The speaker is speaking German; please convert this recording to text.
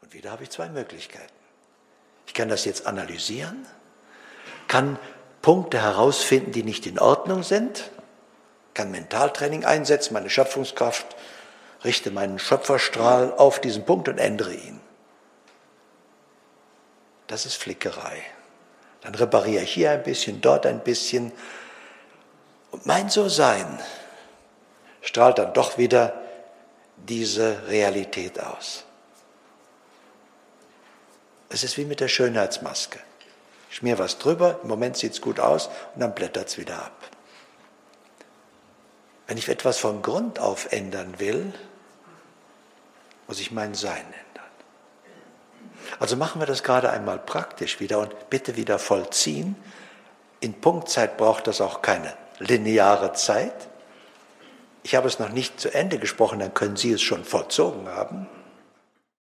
Und wieder habe ich zwei Möglichkeiten. Ich kann das jetzt analysieren, kann Punkte herausfinden, die nicht in Ordnung sind, kann Mentaltraining einsetzen, meine Schöpfungskraft, richte meinen Schöpferstrahl auf diesen Punkt und ändere ihn. Das ist Flickerei. Dann repariere ich hier ein bisschen, dort ein bisschen. Und mein So-Sein strahlt dann doch wieder diese Realität aus. Es ist wie mit der Schönheitsmaske. Ich schmier was drüber, im Moment sieht es gut aus und dann blättert es wieder ab. Wenn ich etwas von Grund auf ändern will, muss ich mein Sein ändern. Also machen wir das gerade einmal praktisch wieder und bitte wieder vollziehen. In Punktzeit braucht das auch keine lineare Zeit. Ich habe es noch nicht zu Ende gesprochen, dann können Sie es schon vollzogen haben.